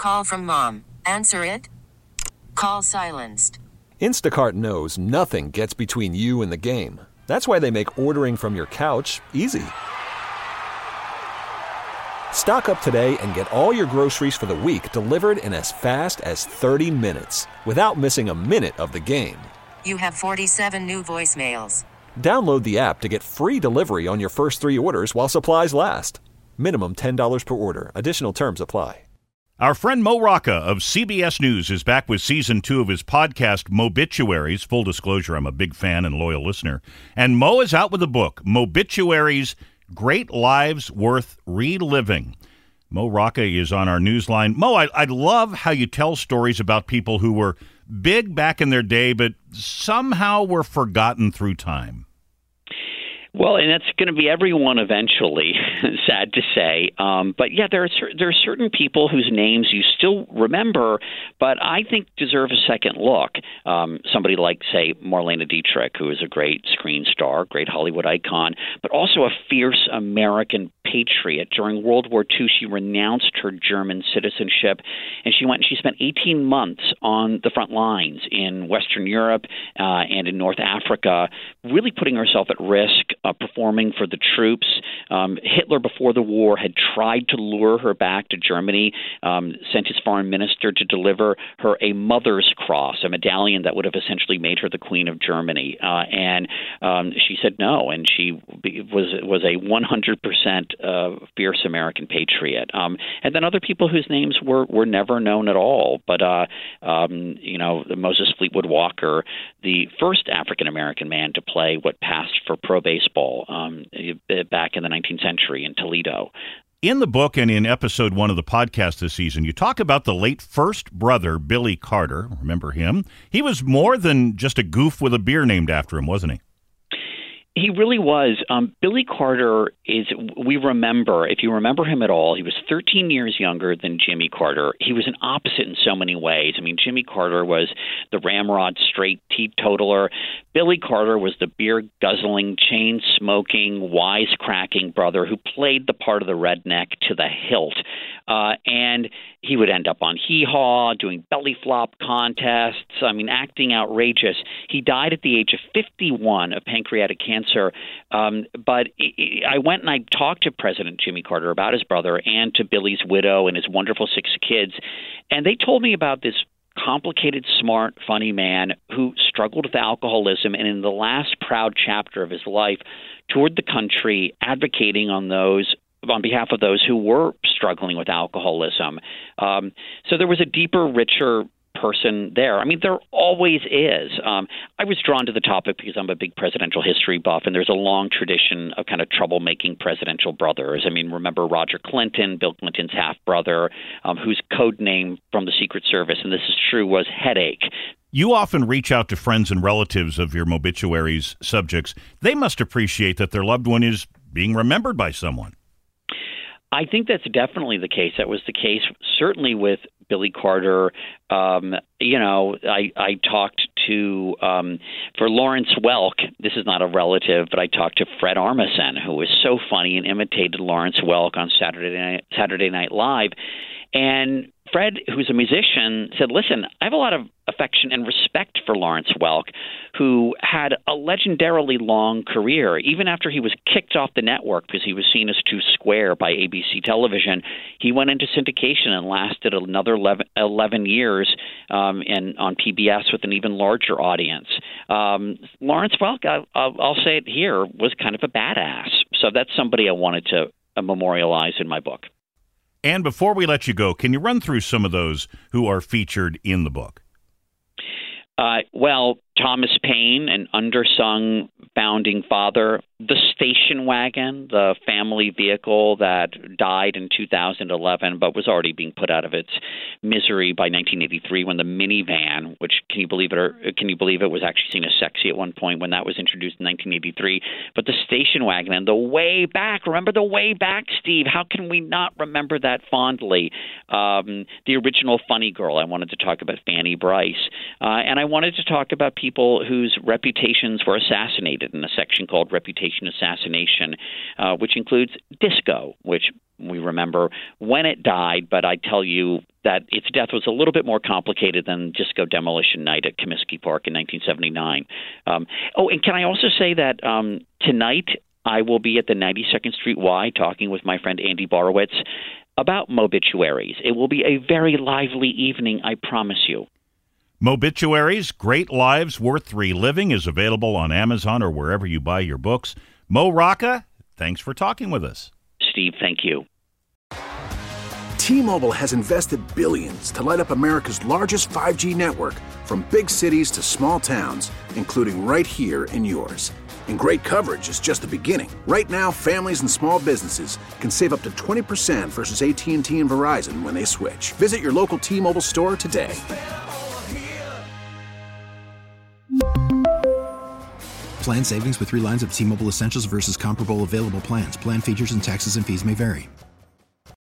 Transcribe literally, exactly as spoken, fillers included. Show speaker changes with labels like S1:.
S1: Call from mom. Answer it. Call silenced.
S2: Instacart knows nothing gets between you and the game. That's why they make ordering from your couch easy. Stock up today and get all your groceries for the week delivered in as fast as thirty minutes without missing a minute of the game.
S1: You have forty-seven new voicemails.
S2: Download the app to get free delivery on your first three orders while supplies last. Minimum ten dollars per order. Additional terms apply.
S3: Our friend Mo Rocca of C B S News is back with season two of his podcast, Mobituaries. Full disclosure, I'm a big fan and loyal listener. And Mo is out with a book, Mobituaries, Great Lives Worth Reliving. Mo Rocca is on our newsline. Mo, I, I love how you tell stories about people who were big back in their day, but somehow were forgotten through time.
S4: Well, and that's going to be everyone eventually, sad to say. Um, but yeah, there are cer- there are certain people whose names you still remember, but I think deserve a second look. Um, somebody like, say, Marlene Dietrich, who is a great screen star, great Hollywood icon, but also a fierce American patriot. During World War Two, she renounced her German citizenship, and she went and she spent eighteen months on the front lines in Western Europe uh, and in North Africa, really putting herself at risk. Uh, performing for the troops. Um, Hitler, before the war, had tried to lure her back to Germany, um, sent his foreign minister to deliver her a Mother's Cross, a medallion that would have essentially made her the Queen of Germany. Uh, and um, she said no, and she was was a one hundred percent uh, fierce American patriot. Um, and then other people whose names were, were never known at all. But, uh, um, you know, Moses Fleetwood Walker, the first African-American man to play what passed for pro baseball Um, back in the nineteenth century in Toledo.
S3: In the book and in episode one of the podcast this season, you talk about the late first brother, Billy Carter. Remember him? He was more than just a goof with a beer named after him, wasn't he?
S4: He really was. Um, Billy Carter is, we remember, if you remember him at all, he was thirteen years younger than Jimmy Carter. He was an opposite in so many ways. I mean, Jimmy Carter was the ramrod straight teetotaler. Billy Carter was the beer-guzzling, chain-smoking, wisecracking brother who played the part of the redneck to the hilt. Uh, and he would end up on Hee-Haw, doing belly flop contests, I mean, acting outrageous. He died at the age of fifty-one of pancreatic cancer. Um, but I went and I talked to President Jimmy Carter about his brother and to Billy's widow and his wonderful six kids. And they told me about this complicated, smart, funny man who struggled with alcoholism and in the last proud chapter of his life toured the country advocating on those on behalf of those who were struggling with alcoholism. Um, so there was a deeper, richer person there. I mean, there always is. Um, I was drawn to the topic because I'm a big presidential history buff, and there's a long tradition of kind of troublemaking presidential brothers. I mean, remember Roger Clinton, Bill Clinton's half-brother, um, whose code name from the Secret Service, and this is true, was Headache.
S3: You often reach out to friends and relatives of your Mobituaries subjects. They must appreciate that their loved one is being remembered by someone.
S4: I think that's definitely the case. That was the case certainly with Billy Carter. Um, you know, I, I talked to, um, for Lawrence Welk, this is not a relative, but I talked to Fred Armisen, who was so funny and imitated Lawrence Welk on Saturday Night, Saturday Night Live. And Fred, who's a musician, said, listen, I have a lot of affection and respect for Lawrence Welk, who had a legendarily long career. Even after he was kicked off the network because he was seen as too square by A B C television, he went into syndication and lasted another eleven, eleven years um, and on P B S with an even larger audience. Um, Lawrence Welk, I, I'll, I'll say it here, was kind of a badass. So that's somebody I wanted to uh, memorialize in my book.
S3: And before we let you go, can you run through some of those who are featured in the book?
S4: Uh, well, Thomas Paine, an undersung founding father, the station wagon, the family vehicle that died in two thousand eleven but was already being put out of its misery by nineteen eighty-three when the minivan, which can you believe it or can you believe it was actually seen as sexy at one point when that was introduced in nineteen eighty-three. But the station wagon and the way back, remember the way back, Steve? How can we not remember that fondly? Um, the original Funny Girl. I wanted to talk about Fanny Bryce, uh, and I wanted to talk about people whose reputations were assassinated in a section called Reputation Assassination, uh, which includes disco, which we remember when it died, but I tell you, that its death was a little bit more complicated than Disco Demolition Night at Comiskey Park in nineteen seventy-nine. Um, oh, and can I also say that um, tonight I will be at the ninety-second Street Y talking with my friend Andy Borowitz about Mobituaries. It will be a very lively evening, I promise you.
S3: Mobituaries, Great Lives Worth Reliving is available on Amazon or wherever you buy your books. Mo Rocca, thanks for talking with us.
S4: Steve, thank you.
S5: T-Mobile has invested billions to light up America's largest five G network, from big cities to small towns, including right here in yours. And great coverage is just the beginning. Right now, families and small businesses can save up to twenty percent versus A T and T and Verizon when they switch. Visit your local T-Mobile store today.
S6: Plan savings with three lines of T-Mobile Essentials versus comparable available plans. Plan features and taxes and fees may vary.